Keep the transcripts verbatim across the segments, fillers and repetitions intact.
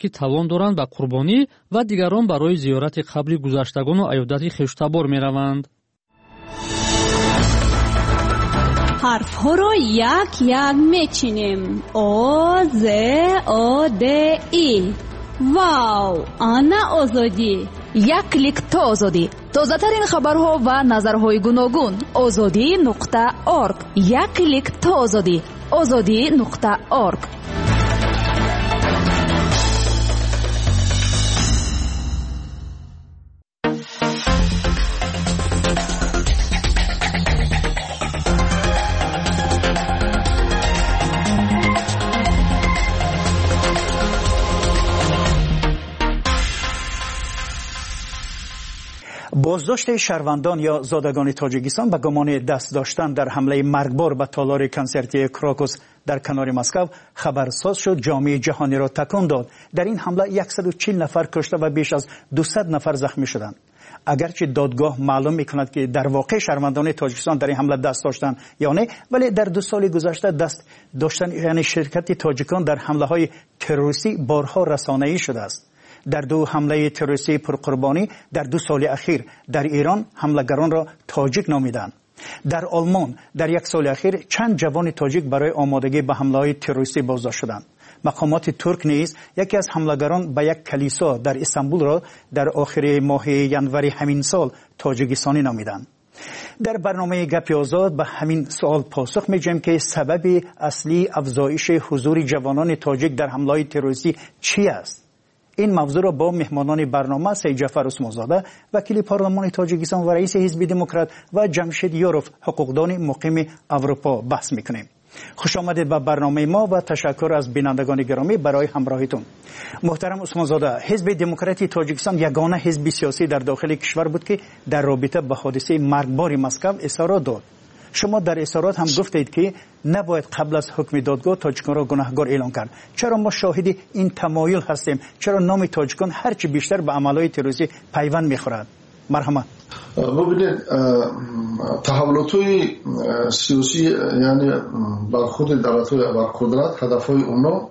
که توان دارند به قربانی و دیگران برای زیارت قبر گذشتگان و عیادت خویشتبار میروند. حرف ها را یک یک میچینیم. او ز او د ای. واو، آنا آزادی. یک کلیک تا آزادی. تازه ترین خبرها و نظرهای گوناگون. آزادی نقطه اورگ. یک کلیک تا آزادی. آزادی نقطه اورگ. بازداشت شهروندان یا زادگان تاجیکستان به گمان دست داشتن در حمله مرگبار به تالار کنسرتی کراکوس در کنار مسکو خبرساز شد، جامعه جهانی را تکان داد. در این حمله صد و چهل نفر کشته و بیش از دویست نفر زخمی شدند. اگرچه دادگاه معلوم میکند که در واقع شهروندان تاجیکستان در این حمله دست داشتند یا نه، ولی در دو سال گذشته دست داشتن یعنی شرکت تاجیکان در حمله های تروریستی بارها رسانه‌ای شده است. در دو حمله تروریستی پرقربانی در دو سال اخیر در ایران حملگران را تاجیک نامیدند. در آلمان در یک سال اخیر چند جوان تاجیک برای آمادگی به حمله تروریستی بازداشت شدند. مقامات ترک نیز یکی از حملگران به یک کلیسا در استانبول را در آخر ماه ینوری همین سال تاجیکستانی نامیدند. در برنامه گپ آزاد به همین سوال پاسخ می‌دهیم که سبب اصلی افزایش حضور جوانان تاجیک در حمله تروریستی چی است؟ این موضوع را با مهمانان برنامه سید جعفر عثمانزاده وکیل پارلمان تاجیکستان و رئیس حزب دموکرات و جمشید یاروف حقوقدان مقیم اروپا بحث میکنیم. خوش آمدید به برنامه ما و تشکر از بینندگان گرامی برای همراهیتون. محترم عثمانزاده، حزب دموکراتی تاجیکستان یگانه حزب سیاسی در داخل کشور بود که در رابطه با حادثه مرگبار مسکو اظهارات داد. شما در اظهارات هم گفتید که نباید قبل از حکم دادگاه تاجیکان را گناهکار اعلام کرد. چرا ما شاهد این تمایل هستیم؟ چرا نام تاجیکان هرچی بیشتر به عملهای تروریستی پیوند میخورد؟ مرحمت. ببینید، تحولات‌های سیاسی یعنی برخورد دولت‌های ابرقدرت هدف‌های اونا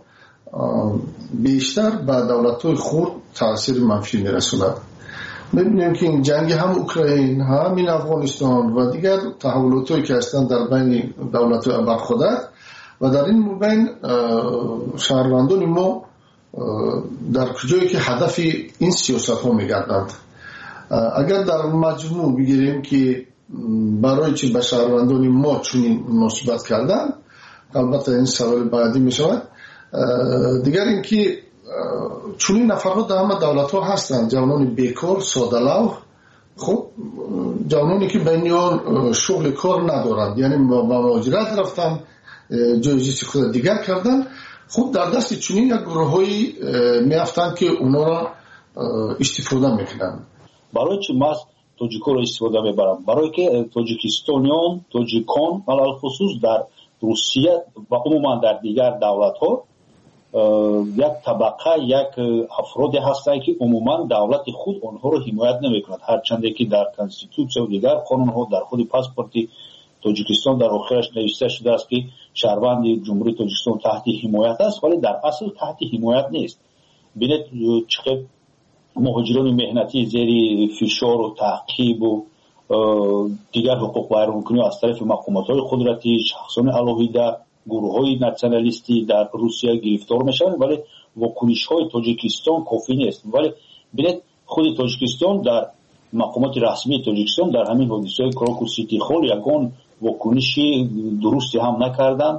بیشتر به دولت‌های خرد تاثیر منفی می‌رساند. می‌بینیم که این جنگ هم اوکراین، هم این افغانستان و دیگر تحولات‌هایی که هستند در بین دولت‌های ابرقدرت و در این مبین شهروندان ما در کجایی که هدف این سیاست‌ها می‌گردند. اگر در مجموع بگیریم که برای چی به شهروندان ما چنین مناسبت کردن، البته این سوال بعدی می شود. دیگر اینکه چنین نفرات در همه دولت ها هستند، جوانان بیکار، ساده‌لو، خب جوانانی که بینیان شغل کار ندارند، یعنی با مهاجرت رفتن، جایزی خود دیگر کردن، خب در دست چنین یک گروه‌هایی میافتند که اونا را استفاده میکنند. برای چی ما تاجیک‌ها را استفاده میبرم؟ برای که تاجیکستانیان، تاجیکان علل خصوص در روسیه و عموما در دیگر دولت‌ها یک طبقه، یک افرادی هستند که عموما دولت خود آنها را حمایت نمیکند، هرچند که در کانستیتوسیون و دیگر قانون‌ها در خود پاسپورت تاجیکستان در آخرش نوشته شده است که شهروند جمهوری تاجیکستان تحت حمایت است، ولی در اصل تحت حمایت نیست. ببینید چقدر مهاجران مهنتی زیر فشار و تعقیب و دیگر حقوق ویرانکنی از طرف مقامات‌های قدرتی، شخصان علاهیده، گروه‌های ناسیونالیستی در روسیه گرفتار میشوند، ولی واکنش‌های تاجیکستان کافی نیست. ولی ببینید خود تاجیکستان در مقامات رسمی تاجیکستان در همین حادثه کراکوس سیتی هال یگان واکنشی درستی هم نکردند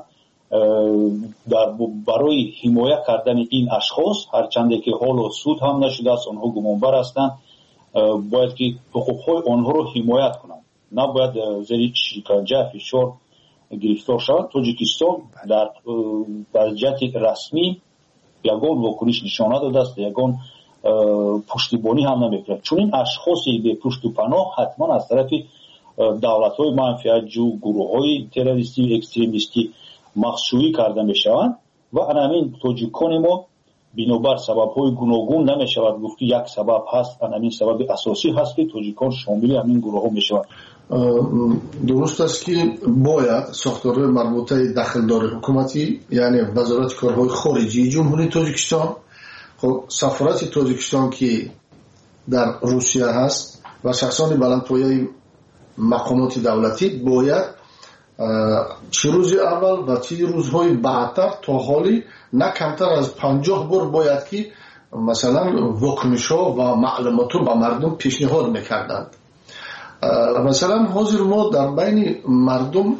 در برای حمایت کردن این اشخاص، هرچند که حال و سود هم نشده است، آنها گمانبر هستند، باید که حقوق‌های آنها رو حمایت کنند، نباید زیر شکنجه فشار گرفتار شود. تاجیکستان در وضعیت رسمی یگان واکنش نشانه داده است، یگان پشتیبانی هم نمی‌کند. چون این اشخاصی به پشت و پناه حتما از طرف دولت‌های منفعت‌جو، گروه‌های تروریستی و اکستریمیستی مخشویی کرده میشوند و همین تاجیکان ما بنابر سبب‌های گوناگون نمیشود گفت که یک سبب هست، همین سبب اساسی هست که تاجیکان شامل همین گروه‌ها میشوند. درست است که باید ساختارهای مربوطه داخلدار حکومتی، یعنی وزارت کارهای خارجی جمهوری تاجیکستان خب سفارت تاجیکستان که در روسیه هست و شخصان بلندپایه مقامات دولتی باید چه روز اول و چه روزهای بعدتر تا حالی نه کمتر از پنجاه بار باید که مثلا واکنش‌ها و معلومات رو به مردم پیشنهاد میکردند. مثلا حاضر ما در بین مردم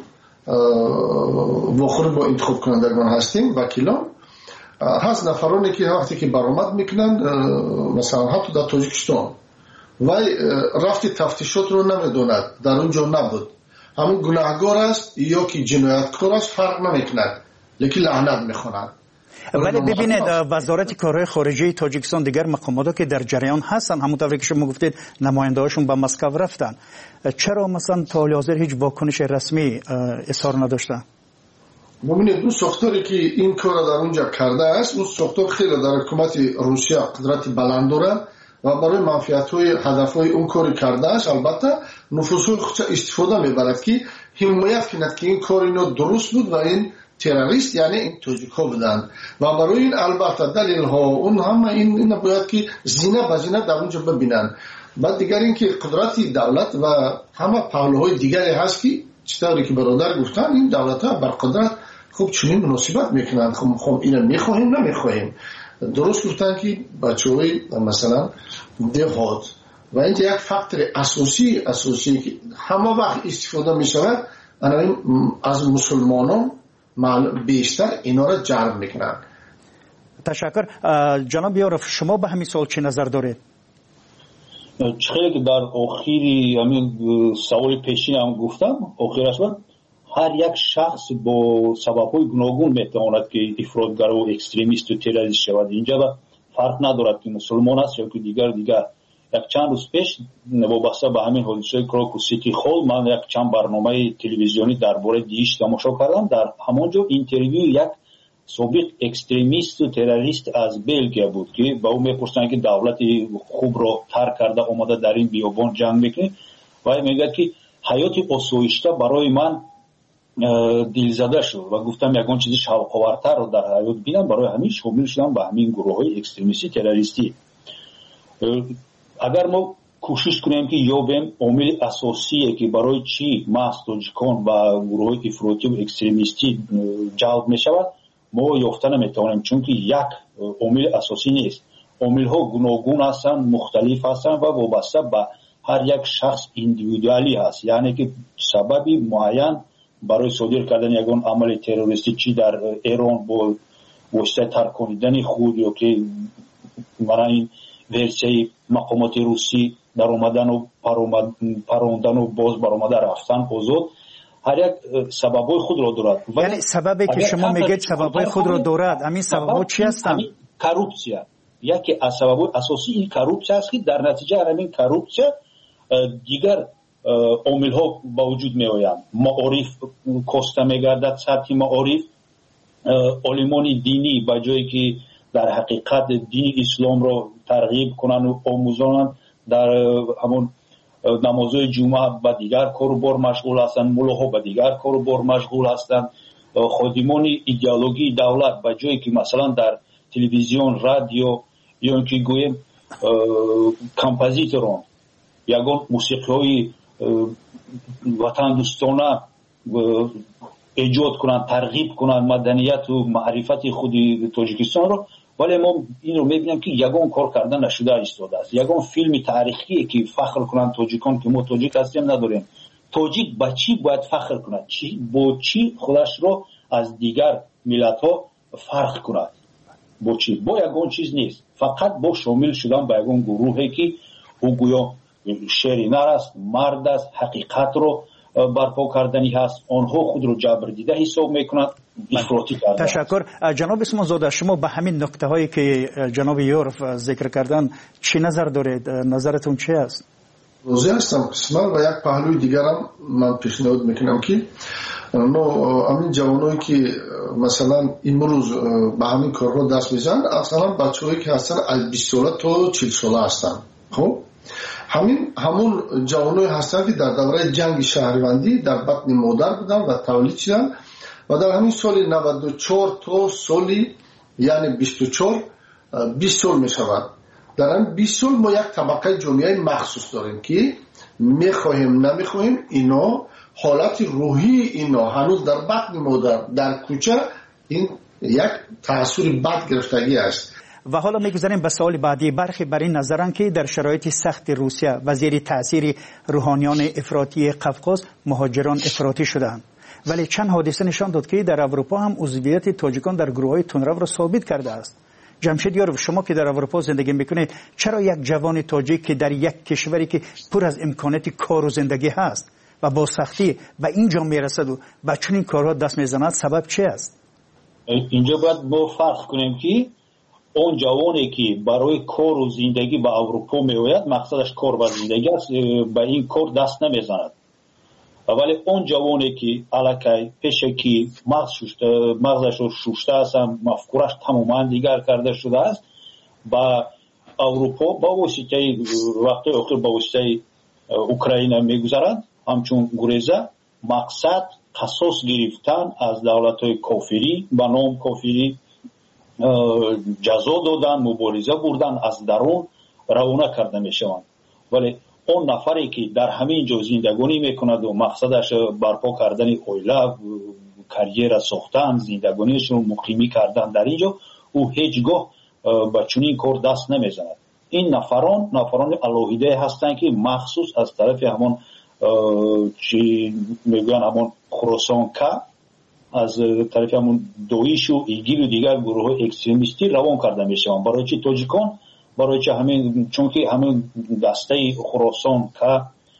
واخور با انتخاب کنندگان هستیم، وکیلان هست، نفرانی که وقتی که برآمد میکنند مثلا حتی در تاجیکستان وای رفتی تفتیشات رو نمیدوند، در اونجا نبود، همین گناهگار است یا که جنایتکار است فرق نمیکند، لیکن لعنت میخواند. ولی ببینید وزارت کارهای خارجه تاجیکستان دیگر مقامات که در جریان هستن، همونطور که شما گفتید نماینده هاشون به مسکو رفتن، چرا مثلا تا حال حاضر هیچ واکنش رسمی اظهار نداشتن؟ ببینید اون ساختاری که این کار در اونجا کرده است، اون ساختار خیلی در حکومت روسیه قدرت بلند داره و برای منفعت‌های هدف‌های اون کاری کرده است. البته نفوذهای خودش استفاده میبرد که حمایت کند که این کار اینو درست بود و این تروریست یعنی این تاجیک‌ها بودند و برای این البته دلیل‌ها اون همه این این باید که زینه به زینه در اونجا ببینن. بعد دیگر این که قدرت دولت و همه پهلوهای دیگری هست که چطوری که برادر گفتن این دولت‌ها بر قدرت خوب چنین مناسبت میکنند. خب خب اینو میخواهیم نمیخواهیم. درست گفتن که بچه‌های مثلا دهات و این یک فاکتور اساسی اساسی که همه وقت استفاده میشود از مسلمانان بیشتر اینا را جلب میکنن. تشکر. جناب یارف شما به همین سوال چه نظر دارید؟ چخیلی که در آخری همین سوال پیشین هم گفتم آخرش بود هر یک شخص با سبب‌های گوناگون میتواند که افراطگرا و اکستریمیست و تروریست شود. اینجا با فرق ندارد که مسلمان است یا که دیگر دیگر. یک چند روز پیش وابسته به همین حادثه کراکوس سیتی هال من یک چند برنامه تلویزیونی درباره دیش تماشا کردم. در همونجا اینترویو یک سابق اکستریمیست و تروریست از بلژیک بود که با او میپرسن که دولت خوب را ترک کرده اومده در این بیابان جنگ میکنه و میگه که حیات آسایشته برای من دلزده شد و گفتم یگان چیزی شوق‌آورتر رو در حیات بینم، برای همین شامل شدم به همین گروه‌های اکستریمیستی تروریستی. اگر ما کوشش کنیم که یابیم عامل اساسیه که برای چی محض تاجیکان و گروه‌های افراطی و اکستریمیستی جلب میشود ما یافته نمیتوانیم، چون که یک عامل اساسی نیست. عامل‌ها گوناگون هستند، مختلف هستند و وابسته به هر یک شخص ایندیویدوالی هست، یعنی که سببی معین برای صادر کردن یگان عمل تروریستی چی در ایران با واسطه ترکاندن خود یا که برای این ورسیه مقامات روسی در اومدن و پروندن و باز برآمده رفتن آزاد، هر یک سببای خود را دارد. یعنی سببی که شما میگید سببای خود را دارد، همین سببا چی هستند؟ کروپسیا. یکی از سببای اساسی این کروپسیا است که در نتیجه همین کروپسیا دیگر عامل ها با وجود می آیند. معارف کاسته می گردد، سطح معارف عالمان دینی با جایی که در حقیقت دین اسلام را ترغیب کنند و آموزانند در همون نمازهای جمعه با دیگر کار و بار مشغول هستند، ملاها با دیگر کار و بار مشغول هستند، خادمان ایدئولوژی دولت با جایی که مثلا در تلویزیون رادیو یا اینکه گویم کمپوزیتوران یگان موسیقی وطن دوستانه ایجاد کنند، ترغیب کنند مدنیت و معرفت خود تاجیکستان رو، ولی ما این رو میبینیم که یگان کار کردن نشده ایستاده است. یگان فیلم تاریخی که فخر کنند تاجیکان که ما تاجیک هستیم نداریم. تاجیک با چی باید فخر کند؟ چی با چی خودش رو از دیگر ملت ها فرق کند؟ با چی؟ با یگان چیز نیست، فقط با شامل شدن با یگان گروهی که او گویا شری نر است، مرد است، حقیقت رو برپا کردنی هست، آنها خود رو جبر دیده حساب میکنند، افراطی کردن. تشکر. جناب اسمان زاده شما به همین نکته هایی که جناب یورف ذکر کردن چی نظر دارید؟ نظرتون چی است؟ روزی هستم قسمت و یک پهلوی دیگرم من پیشنهاد میکنم که ما همین جوانایی که مثلا امروز به همین کارها دست میزنن اصلا بچه‌هایی که هستن از بیست ساله تا چهل ساله هستن. خب همین همون جوانایی هستن که در دوره جنگ شهروندی در بطن مادر بودن و تولید شدن و در همین سال نود و چهار تا سالی یعنی بیست و چهار بیست سال می شود. در این بیست سال ما یک طبقه جامعه مخصوص داریم که میخواهیم نمیخواهیم اینا حالت روحی اینا هنوز در بطن مادر در کوچه این یک تأثیر بد گرفتگی است. و حالا میگذاریم به سوال بعدی. برخی بر این نظرند که در شرایط سخت روسیه و زیر تأثیر روحانیان افراطی قفقاز مهاجران افراطی شدند، ولی چند حادثه نشان داد که در اروپا هم عضویت تاجیکان در گروه‌های تندرو را ثابت کرده است. جمشید یارو، شما که در اروپا زندگی میکنید، چرا یک جوان تاجیک که در یک کشوری که پر از امکانات کار و زندگی هست و با سختی و اینجا میرسد و به چنین کارها دست میزند، سبب چی است؟ اینجا باید ما فرق کنیم که اون جوانی که برای کار و زندگی به اروپا میآید مقصدش کار و زندگی است، به این کار دست نمیزند. ولی اون جوانی که الکی پیشکی مغز شوشته مغزش رو شوشته است، مفکورش تماما دیگر کرده شده است، با اروپا با واسطه وقتی آخر با واسطه اوکراین میگذرند، همچون گریزه مقصد قصاص گرفتن از دولت‌های کافری به نام کافری جزا دادن، مبارزه بردن، از درون روانه کرده میشوند. ولی اون نفری که در همین جا زندگانی میکند و مقصدش برپا کردن اویله، کریر ساختن، زندگانیش رو مقیمی کردن در اینجا، او هیچگاه به چنین کار دست نمیزند. این نفران نفران الهیده هستند که مخصوص از طرف همون چی میگن همون خراسان که از طرف همون دویش و ایگیل و دیگر گروه اکستریمیستی روان کرده میشوند. برای چی تاجیکان؟ برای چه همین، چون که همین دسته خراسان که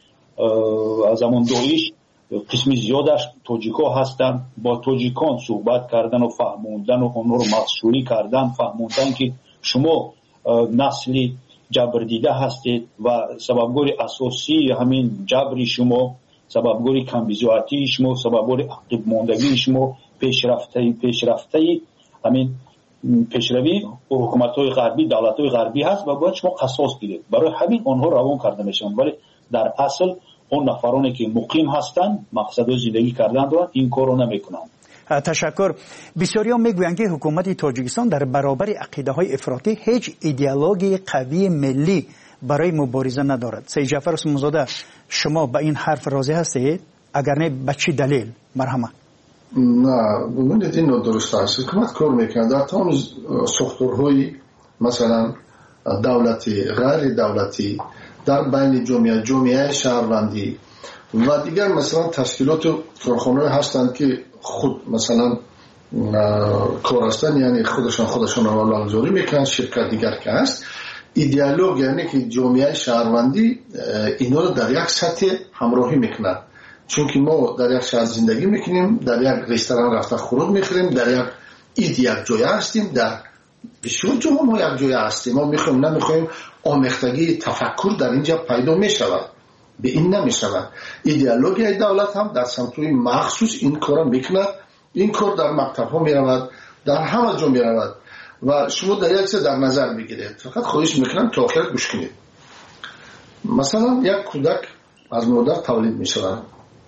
از همون دویش قسمی زیادش تاجیکا هستند، با تاجیکان صحبت کردن و فهموندن و اونها رو مخشوری کردن، فهموندن که شما نسلی جبر دیده هستید و سببگوری اساسی همین جبری شما، سببگوری کمبیزواتی شما، سببگوری عقب ماندگی شما، پیشرفته پیشرفته همین پیشروی حکومت‌های غربی، دولت‌های غربی هست و باید شما قصاص گیرید. برای همین آنها روان کرده میشن، ولی در اصل اون نفرانی که مقیم هستند مقصد زندگی کردن دارن این کارو نمیکنند. تشکر. بسیاری‌ها میگویند که حکومت تاجیکستان در برابر عقیده‌های افراطی هیچ ایدئولوژی قوی ملی برای مبارزه ندارد. سید جعفر عثمانزاده، شما به این حرف راضی هستید؟ اگر نه به چه دلیل؟ مرحمت. نه، ببینید این درست است. حکومت کار میکنه در تمام ساختارهای مثلا دولتی، غیر دولتی، در بین جامعه جامعه شهروندی و دیگر مثلا تشکیلات کارخانه‌ای هستند که خود مثلا کار هستند، یعنی خودشان خودشان رو نامگذاری میکنن، شرکت دیگر که هست. ایدئولوژی یعنی که جامعه شهروندی اینا رو در یک سطح همراهی میکنن، چون که ما در یک شهر زندگی میکنیم، در یک رستوران رفته خورد میخوریم، در یک اید یک جای هستیم، در بسیار جاها ما یک جای هستیم. ما میخوایم نمیخوایم آمیختگی تفکر در اینجا پیدا میشود، به این نمیشود. ایدئولوژی دولت هم در سمتوی مخصوص این کار میکند. این کار در مکتب ها میرود، در همه جا میرود و شما در یک چیز در نظر بگیرید. فقط خواهش میکنم تا آخر گوش کنید. مثلا یک کودک از مادر تولید میشود،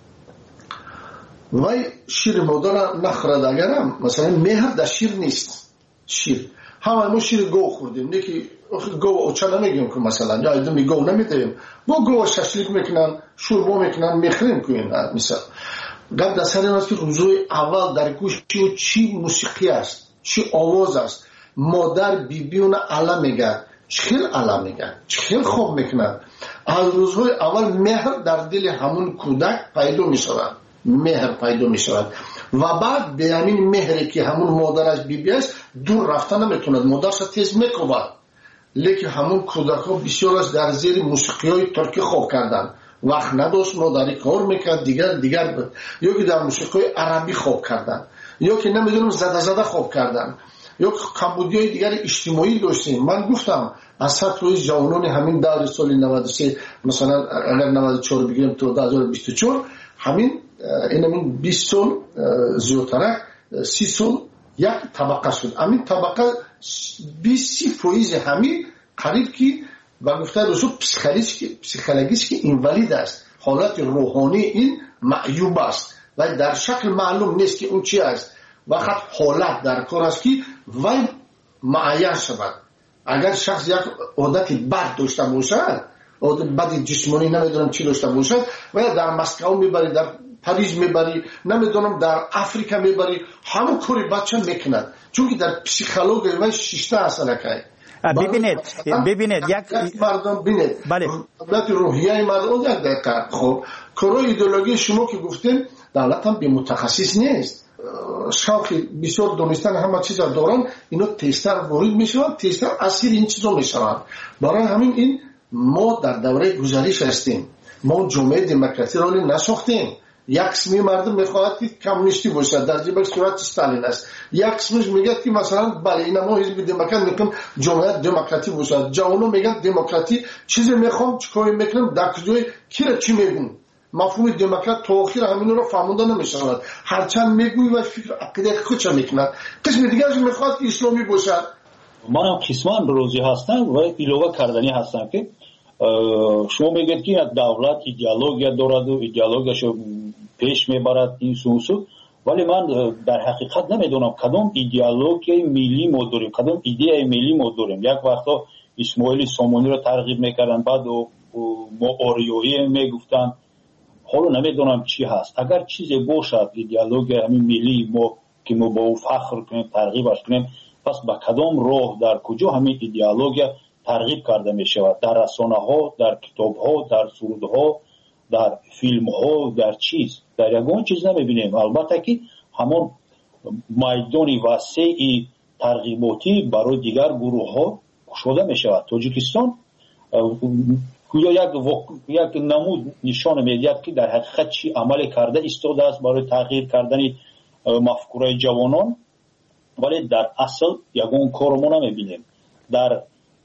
وای شیر مادر نخورد، اگرم مثلا مهر در شیر نیست. شیر همه ما شیر گو خوردیم، نه که گو اوچا نمیگیم که مثلا یا ایدومی گو نمیدیم، با گو ششلیک میکنن، شوربا میکنن، میخریم که این مثلا گفت در سر این است که روزای اول در گوش چی, چی موسیقی است، چی آواز است. مادر بیبیون علا میگه، چخیل علا میگه، چخیل خوب میکنن. از روزهای اول مهر در دل همون کودک پیدا میشود، مهر پیدا میشود و بعد به همین مهری که همون مادرش بیبی است دور رفتن نمیتوند، مادرش تیز میکوبد. لیکن همون کودک ها بسیارش در زیر موسیقی های ترکی خوب کردن، وقت نداشت مادری کار میکرد، دیگر دیگر بود، یا که در موسیقی عربی خوب کردن، یا که نمیدونم زده زده خوب کردن، یا کمبودی های دیگر اجتماعی داشتیم. من گفتم از سطح جوانان همین دور سال نود و سه مثلا اگر نود و چهار بگیریم تا دو هزار و بیست و چهار، همین این همین بیست سال زیادتر، سی سال یک طبقه شد. همین طبقه بیست سی فویز همین قریب که و گفته رسول پسیکولوژیش که اینوالید است، حالت روحانی این معیوب است و در شکل معلوم نیست که اون چی است. وقت حالت در کار است که وی معین شود، اگر شخص یک عادت بد داشته باشد، عادت بد جسمانی نمیدونم چی داشته باشد و در مسکو میبری، در پاریس میبری، نمیدونم در افریقا میبری، همون کاری بچه میکند، چون که در پسیکولوژی و شیشته اصلا که ببینید ببینید یک مردم ببینید بله دولت روحیه مردم یک دقیقه. خب کارای ایدئولوژی شما که گفتین دولت هم به متخصص نیست، شوق بسیار دونستن همه چیز دارن، اینا تستر وارد میشوند، تستر اسیر این چیزا میشوند. برای همین این ما در دوره گذشته هستیم، ما جامعه دموکراسی را نساختیم. یک قسمی مردم میخواهد که کمونیستی باشد، در جبهه صورت استالین است. یک قسمش میگه که مثلا بله اینا ما حزب دموکرات میکنیم جامعه دموکراتی باشد. جوانو میگن دموکراتی چیزی میخوام چیکار میکنم، در کجای کی را چی میگن. مفهوم دموکرات تا آخر همین رو فهمونده نمیشود. هرچند میگوی و فکر عقیده خودش میکند. قسم دیگرش میخواد که اسلامی باشد. من هم قسمان روزی هستم و ایلوه کردنی هستم که شما میگید که دولت ایدئولوژی دارد و ایدئولوژیشو پیش میبرد این سوسو، ولی من در حقیقت نمیدونم کدام ایدئولوژی ملی ما داریم، کدام ایده ملی ما داریم. یک وقتا اسماعیل سامانی رو ترغیب میکردن، بعد ما آریایی میگفتن، حالا نمیدونم چی هست. اگر چیزی باشد ایدئولوژی همین ملی ما که ما با او فخر کنیم، ترغیبش کنیم، پس با کدام راه در کجا همین ایدئولوژی ترغیب کرده می شود؟ در رسانه ها، در کتاب ها، در سرود ها، در فیلم ها، در چیز در یگان چیز نمی بینیم. البته که همون میدانی وسیع ترغیباتی برای دیگر گروه ها شده می شود. تاجیکستان یا یک یک نمود نشان میدهد که در حقیقت چی عمل کرده ایستاده است برای تغییر کردن مفکوره جوانان، ولی در اصل یگان کارمون نمیبینیم. در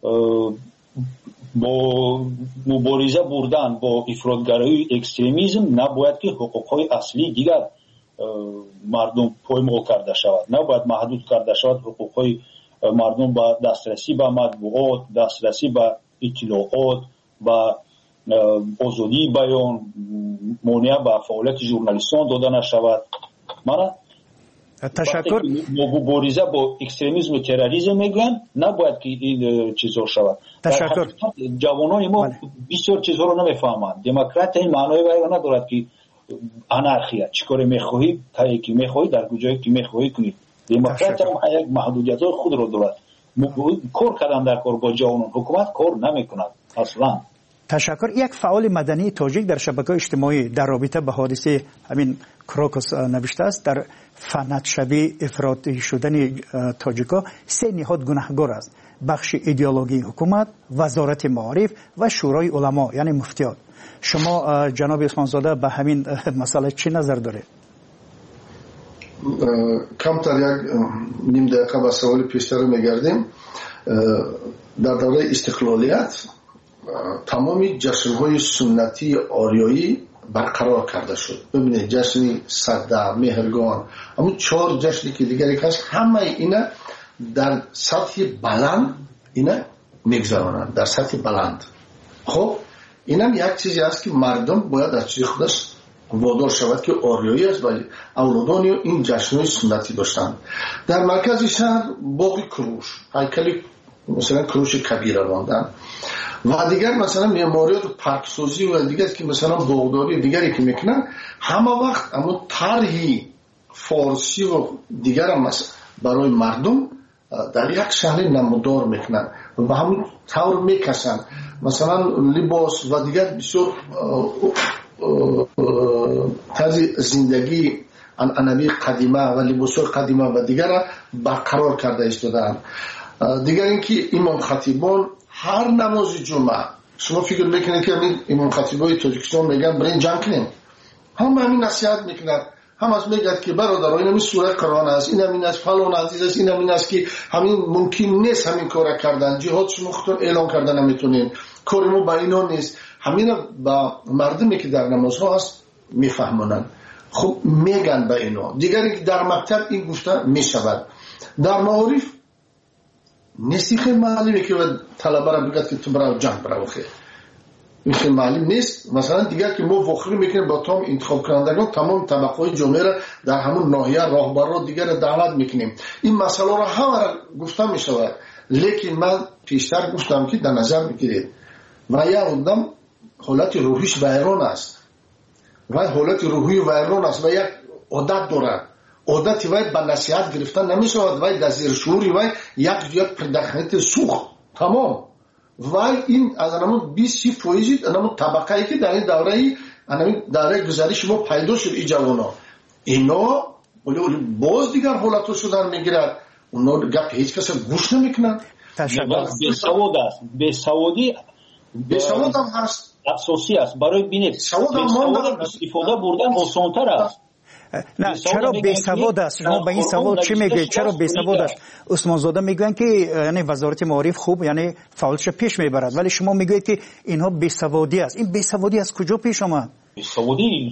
با مبارزه بردن با افراطگرایی اکستریمیسم نباید که حقوقهای اصلی دیگر مردم پایمال کرده شود، نباید محدود کرده شود حقوقهای مردم با دسترسی به مطبوعات، دسترسی به اطلاعات و آزادی بیان، مانع به فعالیت ژورنالیستان داده نشود. من تشکر. مبارزه با اکستریمیسم و تروریسم میگن نباید که این چیزا شود. تشکر. جوانان ما بسیار چیزها رو نمیفهمند. دموکرات این معنای بیان ندارد که انارخیا چیکار میخواهی تا یکی میخواهی در کجایی که میخواهی کنید. دموکرات هم یک محدودیت‌های خود رو دارد. کار کردن در کار با جوانان، حکومت کار نمیکند اصلا. تشکر. یک فعال مدنی تاجیک در شبکه‌های اجتماعی در رابطه به حادثه همین کراکوس نوشته است در فنت شوی افراطی شدن تاجیکا سه نهاد گناهگار است: بخش ایدئولوژی حکومت، وزارت معارف و شورای علما یعنی مفتیان. شما جناب عثمانزاده به همین مسئله چی نظر دارید؟ کمتر یک نیم دقیقه به سوال پیشتر میگردیم. در دوره استقلالیت تمامی جشن‌های سنتی آریایی برقرار کرده شد. ببینید جشن سده، مهرگان، اما چهار جشنی که دیگری هست، همه اینا در سطح بلند اینا میگذرانند، در سطح بلند. خب اینم یک چیزی است که مردم باید از چیز خودش وادار شود که آریایی است و اولادان این جشن‌های سنتی داشتند. در مرکز شهر باغ کروش، هیکل مثلا کروش کبیر راندن و دیگر مثلا معماریات و پارک سازی و دیگر که مثلا باغداری دیگری که میکنن، همه وقت اما طرحی فارسی و دیگر هم برای مردم در یک شهر نمودار میکنن و به همون طور میکشن. مثلا لباس و دیگر بسیار طرز زندگی عنعنوی قدیمه و لباس‌های قدیمه و دیگر برقرار کرده ایستادند. دیگر اینکه امام خطیبان هر نماز جمعه، شما فکر میکنید که امام خطیبای تاجیکستان میگن برین جمع کنیم، هم همین نصیحت میکنند، هم از میگد که برادران این سوره قرآن است، این همین است، فلان عزیز است، این همین است که همین ممکن نیست همین کار کردن، جهاد شما خودتون اعلان کردن نمیتونین، کار ما با اینا نیست. همین با مردمی که در نمازها هست میفهمونن، خب میگن به اینا. دیگری که در مکتب این گفته میشود. در معارف نیستی خیلی معلومه که طلبه را بگد که تو برای جنگ برای خیلی این خیلی معلوم نیست. مثلا دیگر که ما وخری میکنیم با تمام انتخاب کنندگان، تمام طبقه جامعه را در همون ناحیه راهبر را دیگر دعوت میکنیم. این مسئله را همه را گفته میشود. لیکن من پیشتر گفتم که در نظر بگیرید و یک آدم حالت روحیش ویران است و حالت روحی ویران است و یک عادت دارد. عادت وای به نصیحت گرفتن نمیشود، وای در زیر شعوری وای یک یک پرداخت سوخت تمام. وای این از همون بیست فیصد همون طبقه ای که در این دوره همین دوره گذشته ما پیدا شد این جوانا اینا ولی باز دیگر حالت شدن میگیرد. اونا گپ هیچ کس گوش نمیکنن. به سواد است، به سوادی به سواد هم هست، اساسی است. برای بینید سواد هم استفاده بردن آسان‌تر است. نه چرا بی سواد است؟ شما به این سواد چی میگید؟ چرا بی سواد است؟ عثمان زاده میگن که یعنی وزارت معارف خوب یعنی فعالش پیش میبرد، ولی شما میگید که اینها بی سوادی است. این بی سوادی از کجا پیش آمد؟ بی سوادی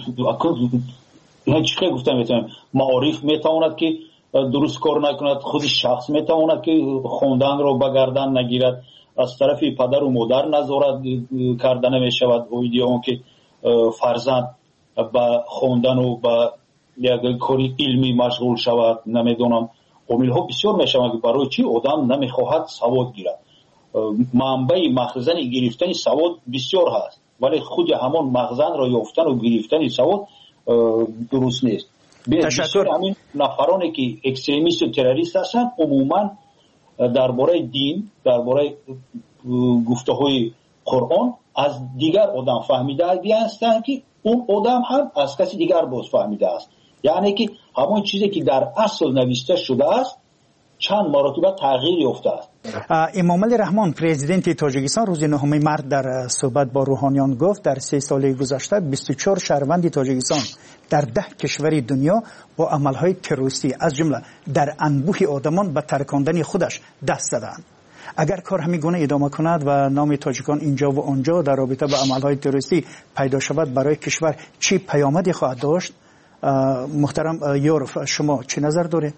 یعنی چی گفتم میتونم معارف میتواند که درست کار نکند، خود شخص میتواند که خوندن رو به گردن نگیرد، از طرف پدر و مادر نظارت کردن میشود اویدی اون که فرزند با خوندن و با یک کاری علمی مشغول شود. نمیدونم قومیل ها بسیار میشوند که برای چی آدم نمیخواهد سواد گیرد. منبع مخزن گرفتن سواد بسیار هست، ولی خود همان مخزن را یافتن و گرفتن سواد درست نیست. تشکر. همین نفرانی که اکستریمیست و تروریست هستند عموما درباره دین، درباره گفته های قرآن از دیگر آدم فهمیده هستند که اون آدم هم از کسی دیگر باز فهمیده است. یعنی که همون چیزی که در اصل نوشته شده است چند مرتبه تغییر یافته است. امام علی رحمان پرزیدنت تاجیکستان روز نهم مارس در صحبت با روحانیان گفت در سه سال گذشته بیست و چهار شهروند تاجیکستان در ده کشور دنیا با عملهای تروریستی از جمله در انبوه آدمان به ترکاندن خودش دست زدند. اگر کار همین گونه ادامه کند و نام تاجیکان اینجا و آنجا در رابطه با عملهای تروریستی پیدا شود، برای کشور چی پیامدی خواهد داشت؟ محترم یورف شما چه نظر داره؟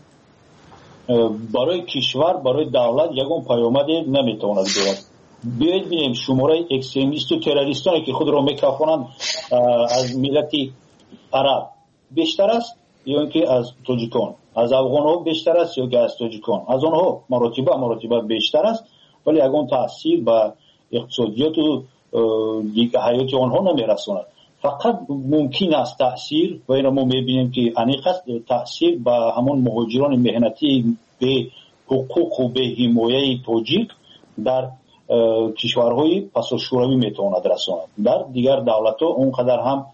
برای کشور، برای دولت یگان پیامدی نمیتواند دارد. بیایید ببینیم شماره اکستریمیست و تروریستانی که خود را میکافانند از ملت عرب بیشتر است یا اینکه از تاجیکان، از افغان ها بیشتر است یا که از تاجیکان، از آنها مراتبه مراتبه بیشتر است، ولی یگان تاثیر به اقتصادیات و حیات آنها نمیرساند. فقط ممکن است تاثیر و این ما میبینیم که انیق است تاثیر به همون مهاجران مهنتی به حقوق و به حمایه تاجیک در کشورهای پس شوروی میتواند رساند. در دیگر دولت ها اونقدر هم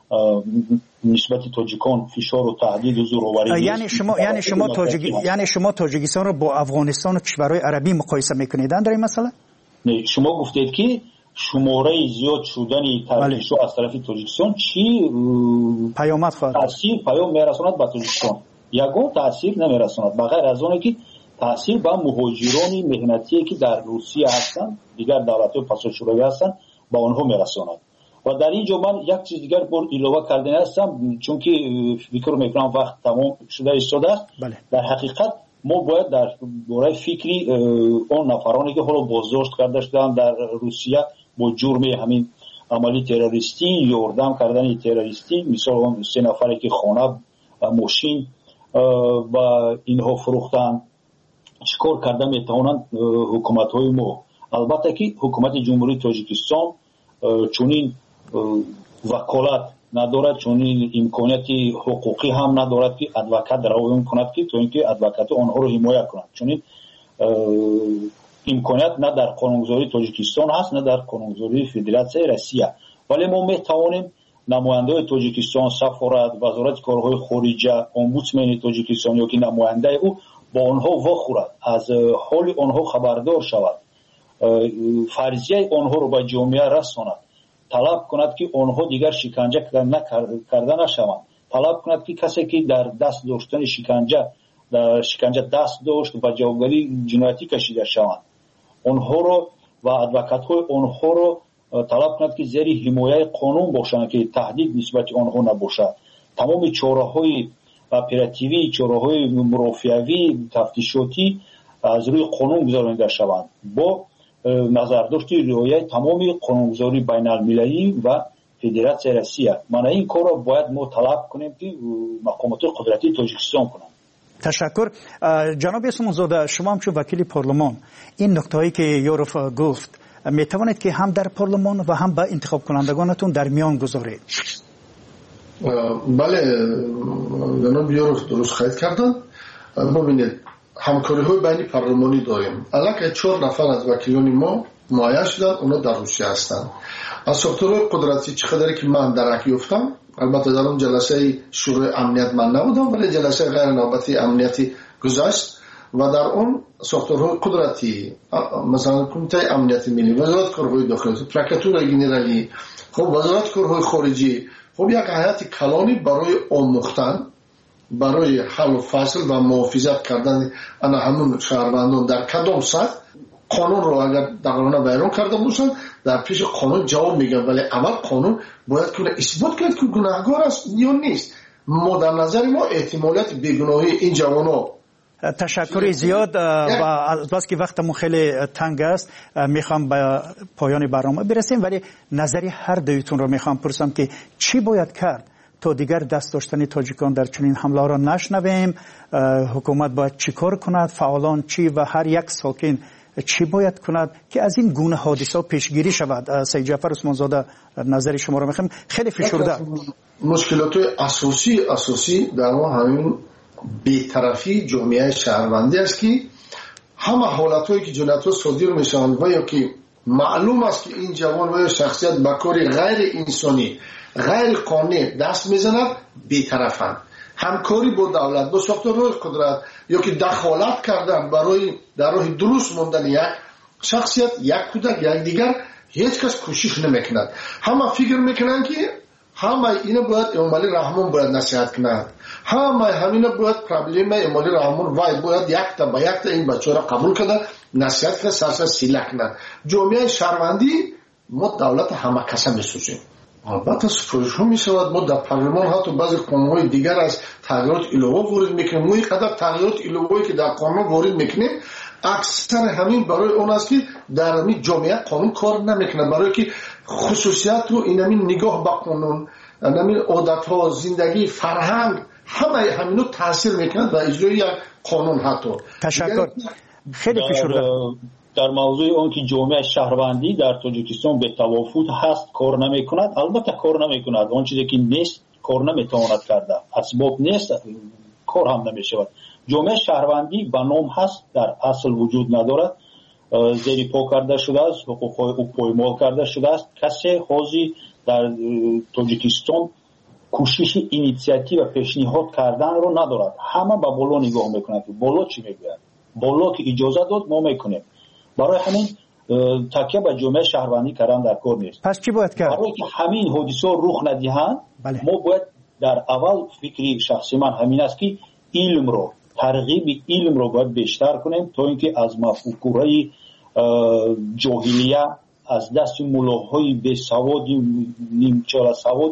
نسبت تاجیکان فشار و تهدید و زورآوری یعنی شما یعنی شما تاجیک یعنی شما تاجیکستان رو با افغانستان و کشورهای عربی مقایسه میکنید در این مسئله؟ نه، شما گفتید که شماره زیاد شدن ترکیش از طرف تاجیکستان چی پیامد خواهد تاثیر پیام میرساند به تاجیکستان؟ یگان تاثیر نمیرساند بغیر از اون که تاثیر به مهاجران مهنتی که در روسیه هستند، دیگر دولت‌های پس شوروی هستند، با آنها میرساند. و در اینجا من یک چیز دیگر بر علاوه کردن هستم، چون که فکر میکنم وقت تمام شده ایستاده است. بله. در حقیقت ما باید در باره فکری اون نفرانی که حالا بازداشت کرده شدن در روسیه با جرم همین عملی تروریستی، یاردم کردن تروریستی، مثلا اون سه نفری که خانه و ماشین و اینها فروختن، چیکار کردن میتوانند حکومت های ما. البته که حکومت جمهوری تاجیکستان چونین وکالت ندارد، چونین امکانیتی حقوقی هم ندارد که ادوکات روان کند که تو اینکه ادوکات آنها رو حمایت کند. چونین امکانیت نه در قانونگذاری تاجیکستان هست نه در قانونگذاری فدراسیون روسیه. ولی ما میتوانیم نماینده تاجیکستان، سفارت، وزارت کارهای خارجه، امبودسمن تاجیکستان یا که نماینده او با آنها واخورد، از حال آنها خبردار شود، فرضیه آنها رو به جامعه رساند، طلب کند که آنها دیگر شکنجه کرده نشوند، طلب کند که کسی که در دست داشتن شکنجه در شکنجه دست داشت و جوابگری جنایتی کشیده شوند، آنها رو و ادوکات‌های آنها رو طلب کند که زیر حمایه قانون باشند که تهدید نسبت آنها نباشد. تمام چاره‌های اپراتیوی، چاره‌های مرافعوی، تفتیشاتی از روی قانون گذارانده شوند با نظرداشت رعایت تمام قانونگذاری بین المللی و فدراسیون روسیه. من این کار را باید ما طلب کنیم که مقامات قدرتی تاجیکستان کنند. تشکر. جناب اسمانزاده، شما هم چون وکیل پارلمان این نکته‌ای که یوروف گفت می توانید که هم در پارلمان و هم با انتخاب کنندگانتون در میان گذارید؟ بله جناب یوروف درست خواهید کردن. ببینید همکاری های بین پارلمانی داریم. الان چهار نفر از وکیلان ما معین شدن، اونا در روسیه هستند. از ساختارهای قدرتی چقدری که من درک یافتم، البته در اون جلسه شورای امنیت من نبودم ولی جلسه غیر نوبتی امنیتی گذشت و در اون ساختارهای قدرتی مثلا کمیته امنیت ملی، وزارت کارهای داخلی، پرکاتور گنرالی، خب وزارت کارهای خارجی، خب یک هیئت کلانی برای آموختن، برای حل و فصل و محافظت کردن انا همون شهروندان در کدام سطح قانون رو اگر دقیقاً بیان کرده باشن در پیش قانون جواب میگن، ولی اول قانون باید که اثبات کرد که گناهکار است یا نیست. ما در نظر ما احتمالیت بیگناهی این جوانو. تشکر زیاد و از بس که وقتمون خیلی تنگ است میخوام به پایان برنامه برسیم، ولی نظری هر دویتون رو میخوام پرسم که چی باید کرد تا دیگر دست داشتن تاجیکان در چنین حمله را نشنویم؟ حکومت باید چی کار کند؟ فعالان چی و هر یک ساکن چی باید کند که از این گونه حادثه پیشگیری شود؟ سید جعفر اسمانزاده نظر شما رو میخوام. خیلی فشرده. مشکلات اساسی اساسی در ما همین بی‌طرفی جامعه شهروندی است که همه حالتایی که جنایت‌ها صادر میشن و یا که معلوم است که این جوان و شخصیت به کاری غیر انسانی غیر قانونی دست میزند بی‌طرفند. همکاری با دولت با ساختارهای قدرت یا که دخالت کردن برای در راه درست ماندن یک شخصیت، یک کودک، یک دیگر، هیچ کس کوشش نمیکند. همه فکر میکنن که همه اینا باید امالی رحمان باید نصیحت کنند، همه همینا باید پرابلم امالی رحمان وای باید یک تا با یک تا این بچه را قبول کنند، نصیحت کنند، سرسر سیله کنند. جامعه شهروندی ما دولت همه کسا میسوزیم. البته سفارش ها می شود ما در پارلمان حتی بعضی قانون‌های دیگر از تغییرات ایلوه وارد میکنیم. ما اینقدر تغییرات ایلوه‌ای که در قانون وارد میکنیم اکثر همین برای اون است که در همین جامعه قانون کار نمیکنه، برای که خصوصیت و این همین نگاه به قانون، همین عادت‌ها، زندگی، فرهنگ همه همینو تاثیر میکنه و اجرای یک قانون. حتی تشکر. خیلی فشرده. در موضوع اون که جامعه شهروندی در تاجیکستان به توافق هست کار نمی کند، البته کار نمی کند. اون چیزی که نیست کار نمی تواند کرده، اسباب نیست کار هم نمی شود. جامعه شهروندی به نام هست در اصل وجود ندارد، زیر پا کرده شده است، حقوق او پایمال کرده شده است. کسی حاضر در تاجیکستان کوشش اینیشیاتیو و پیشنهاد کردن رو ندارد. همه به بالا نگاه میکنند که بالا چی میگوید، بالا که اجازه داد ما میکنیم. برای همین تکیه به جامعه شهروندی کردن در کار نیست. پس چی باید کرد؟ برای که همین حادثه رخ ندهند بله. ما باید در اول فکری شخصی من همین است که علم رو ترغیب علم رو باید بیشتر کنیم تا اینکه از مفکورهای جاهلیه از دست ملاهای بی سواد نیمچال سواد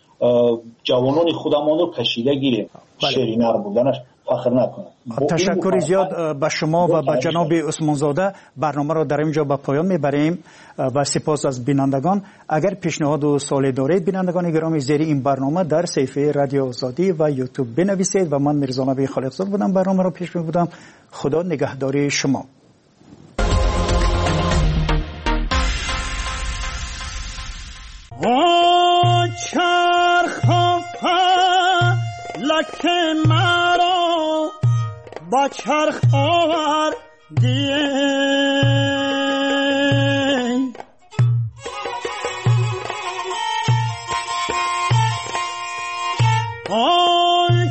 جوانان خودمان رو کشیده گیریم. بله. شیرینر بودنش فخر نکنه. تشکر زیاد به شما و به جناب اسمانزاده. برنامه را در اینجا به پایان میبریم و سپاس از بینندگان. اگر پیشنهاد و سوالی دارید بینندگان گرامی زیر این برنامه در صفحه رادیو آزادی و یوتیوب بنویسید و من میرزا نبی خالقزاد بودم برنامه را پیش میبردم. خدا نگهداری شما. لک مرا با چرخ آوردی آی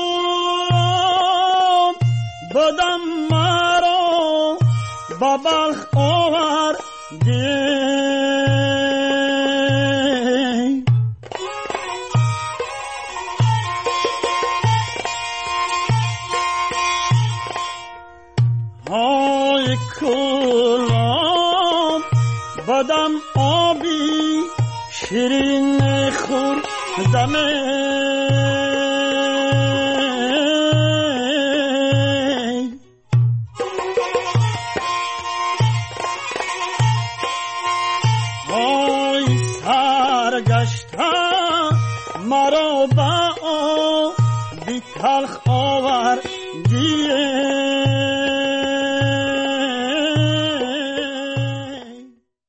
کام بدم مرا با بلخ آوردی بدم آبی شیرین خوردم آی سرگشته مرا با آبی تلخ